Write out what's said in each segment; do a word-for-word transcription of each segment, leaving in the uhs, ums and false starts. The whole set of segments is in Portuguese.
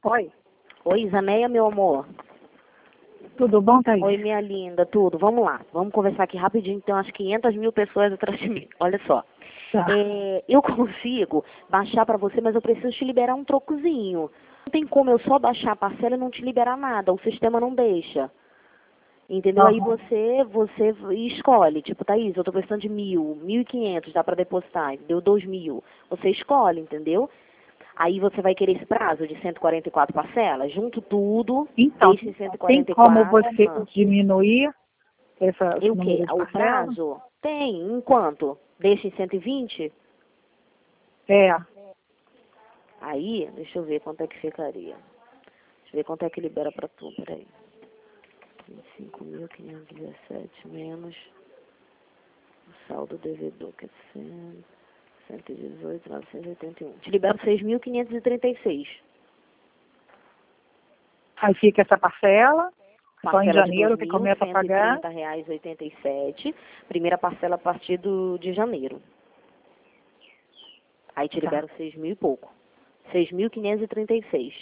Oi, Oi, Isaneia, meu amor. tudo bom, Thaís? Oi, minha linda, tudo. Vamos lá. Vamos conversar aqui rapidinho, tem umas quinhentas mil pessoas atrás de mim. Olha só. Tá. É, eu consigo baixar pra você, mas eu preciso te liberar um trocozinho. Não tem como eu só baixar a parcela e não te liberar nada. O sistema não deixa. Entendeu? Aí Aham. você, você escolhe. Tipo, Thaís, eu tô precisando de mil, mil e quinhentos, dá pra depositar. Deu dois mil. Você escolhe, entendeu? Aí você vai querer esse prazo de cento e quarenta e quatro parcelas, junto tudo, Então, deixa em cento e tem quarenta e como quatro. você Ah. diminuir essa, E esse o quê? número de O parcelas? prazo? Tem. Em quanto? Deixa em cento e vinte? É, Aí, deixa eu ver quanto é que ficaria. Deixa eu ver quanto é que libera pra tu, peraí. vinte e cinco mil quinhentos e dezessete menos o saldo devedor, que é cem, cento e dezoito mil novecentos e oitenta e um. Te libero seis mil quinhentos e trinta e seis. aí fica essa parcela, só em Parcela de janeiro dois que mil começa a cento e pagar. trinta reais e oitenta e sete. Primeira parcela a partir do, de janeiro. Aí te Tá. libero seis mil e pouco. seis mil quinhentos e trinta e seis.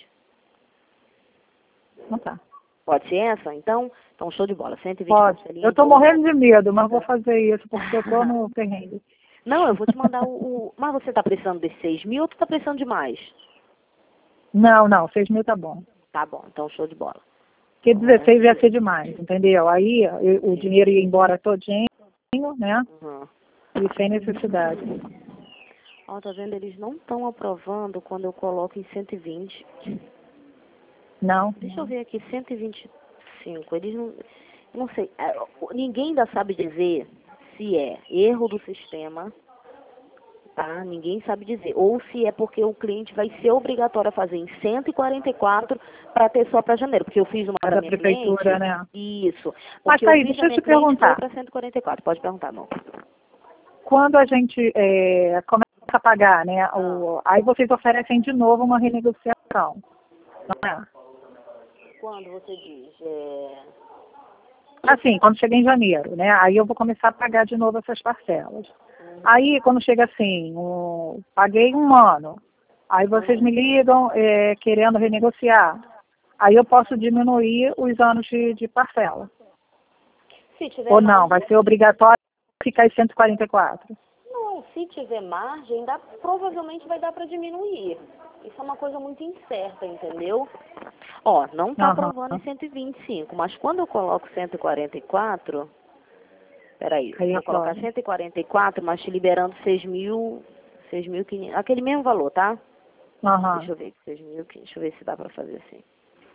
Não tá. Pode ser essa? Então, então show de bola. cento e vinte Pode. parcelinhas Eu tô boas. morrendo de medo, mas vou fazer isso porque eu tô no terreno. Não, eu vou te mandar o... o- Mas você tá precisando de seis mil ou tu tá precisando de mais? Não, não, seis mil tá bom. Tá bom, então show de bola. Porque Bora. dezesseis ia ser demais, entendeu? Aí eu- o dinheiro ia embora todinho, né? Uhum. E sem necessidade. Ó, tá vendo? Eles não estão aprovando quando eu coloco em cento e vinte. Não? Deixa eu ver aqui, cento e vinte e cinco. Eles não... eu não sei. é, Ninguém ainda sabe dizer se é erro do sistema, tá? Ninguém sabe dizer. Ou se é porque o cliente vai ser obrigatório a fazer em cento e quarenta e quatro para ter só para janeiro. Porque eu fiz uma É da da minha prefeitura, cliente. né? Isso. Mas, Porque eu Thaís, fiz da deixa eu minha te cliente foi perguntar. para cento e quarenta e quatro. Pode perguntar, não. Quando a gente é, começa a pagar, né? Ah. O, aí vocês oferecem de novo uma renegociação. Não é? Quando você diz... É... Assim, quando chega em janeiro, né? Aí eu vou começar a pagar de novo essas parcelas. Aí, quando chega assim, o, paguei um ano. Aí vocês me ligam é, querendo renegociar. Aí eu posso diminuir os anos de, de parcela. Se tiver Ou não, vai margem... ser obrigatório ficar em cento e quarenta e quatro. Não, se tiver margem, dá, provavelmente vai dar para diminuir. Isso é uma coisa muito incerta, entendeu? Ó, não tá Aham. aprovando em cento e vinte e cinco, mas quando eu coloco cento e quarenta e quatro, peraí, Aí vou colocar aprova. cento e quarenta e quatro, mas te liberando seis mil, seis mil e quinhentos, aquele mesmo valor, tá? Aham. Deixa eu ver, seis mil, deixa eu ver se dá para fazer assim.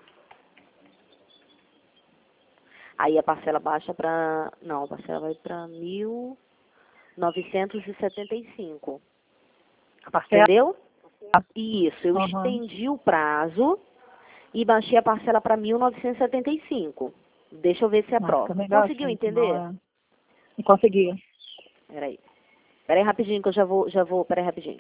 Aí a parcela baixa para, não, a parcela vai para mil novecentos e setenta e cinco, A parcela. entendeu? Isso, eu Aham. estendi o prazo e baixei a parcela para mil novecentos e setenta e cinco. Deixa eu ver se Ah, fica aprova. melhor Conseguiu assim, então, entender? é. Não consegui. Peraí. Peraí rapidinho que eu já vou, já vou, peraí rapidinho.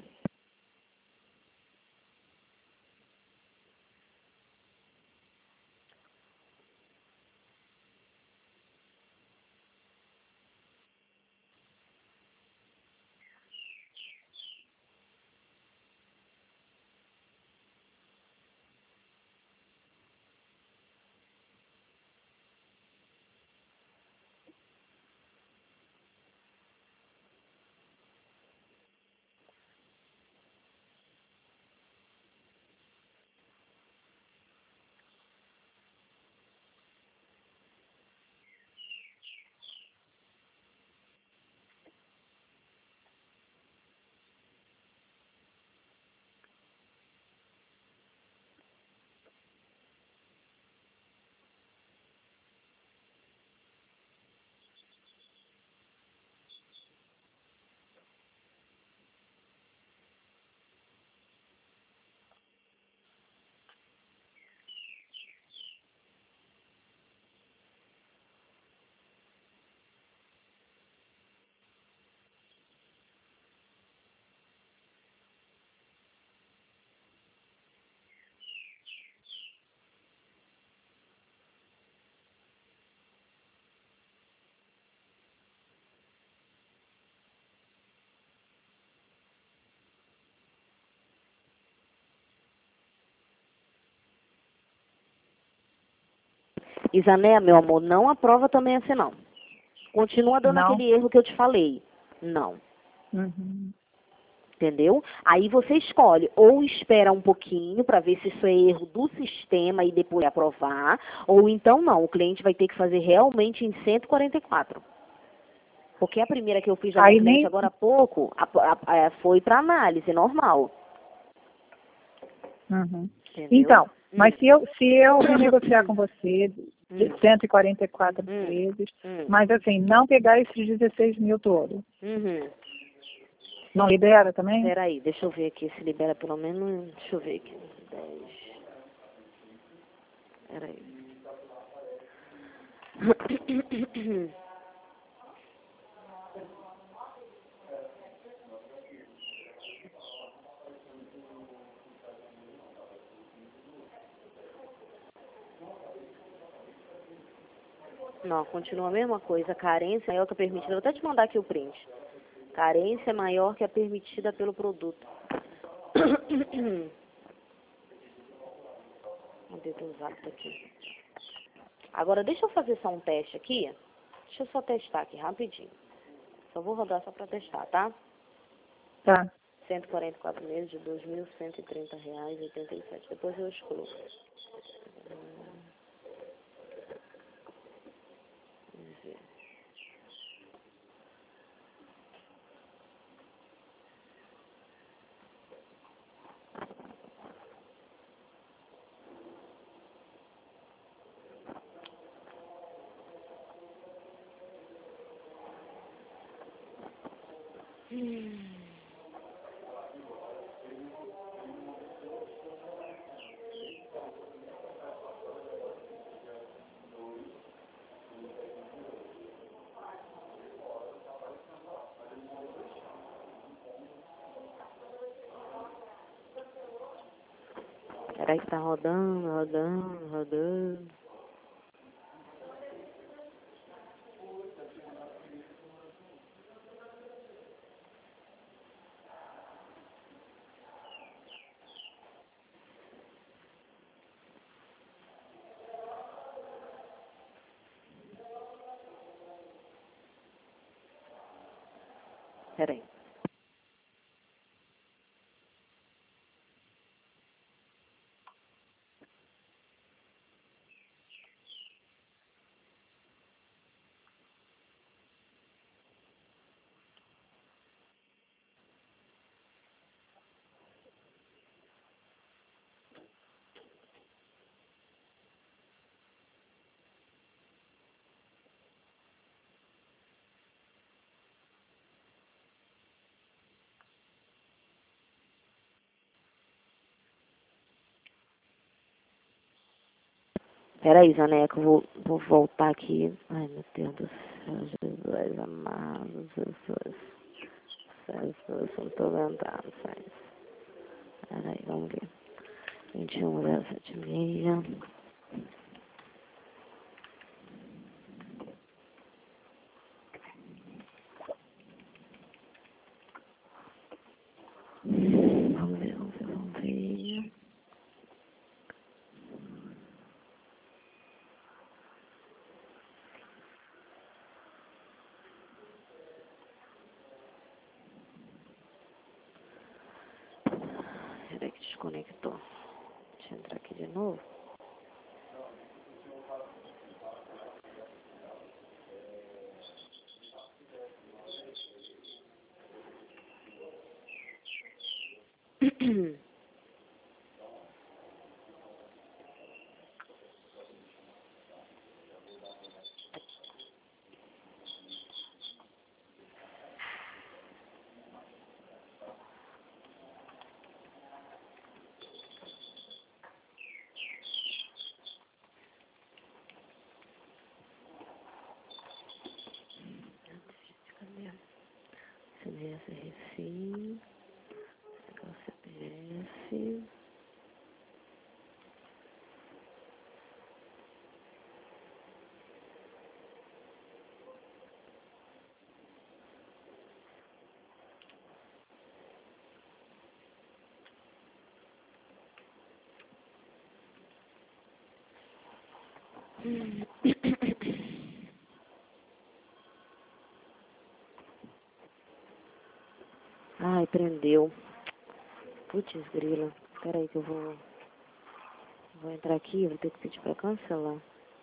Isané, meu amor, não aprova também assim não. Continua dando Não? aquele erro que eu te falei. Não. Uhum. Entendeu? Aí você escolhe, ou espera um pouquinho para ver se isso é erro do sistema e depois aprovar, ou então não, o cliente vai ter que fazer realmente em cento e quarenta e quatro. Porque a primeira que eu fiz da minha Aí cliente nem. agora há pouco, a, a, a, foi para análise, normal. Uhum. Entendeu? Então, Hum. mas se eu, se eu renegociar com você de Hum. cento e quarenta e quatro Hum. vezes, Hum. mas assim, não pegar esses dezesseis mil todos, Uhum. não libera também? Peraí, deixa eu ver aqui se libera pelo menos. Deixa eu ver aqui. dez. Peraí. Não, continua a mesma coisa. Carência maior que a permitida. Vou até te mandar aqui o print. Carência maior que a permitida pelo produto. Cadê teu zap aqui? Agora, deixa eu fazer só um teste aqui. Deixa eu só testar aqui rapidinho. Só vou rodar só para testar, tá? Tá. cento e quarenta e quatro meses de dois mil cento e trinta reais e oitenta e sete. Depois eu excluo. Hum, vamos ver. Hum. Peraí que tá rodando, rodando, rodando. Peraí. Peraí, Zaneco, vou, vou voltar aqui. Ai, meu Deus do céu, Jesus amado, Jesus. Jesus, não tô aguentando, sai. Peraí, vamos ver. vinte e um, zero sete seis. Vamos ver, vamos ver, vamos ver. Peraí que desconectou. Deixa eu entrar aqui de novo. Cadê? C D S Refim. Pegar o C P F. Ai, prendeu. Putz, grila. Espera aí que eu vou... Vou entrar aqui, vou ter que pedir pra cancelar.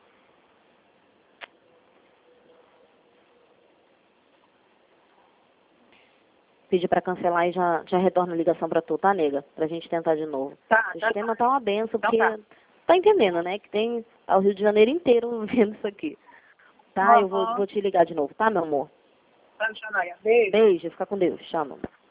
Pedir pra cancelar e já, já retorno a ligação pra tu, tá, nega? Pra gente tentar de novo. Tá, O tá, sistema tá. tá uma benção, Então porque... tá. Tá entendendo, né? Que tem ao Rio de Janeiro inteiro vendo isso aqui. Tá, eu vou, Aham. vou te ligar de novo, tá, meu amor? Tá, Janaia. Beijo. Beijo, fica com Deus. Tchau, meu amor.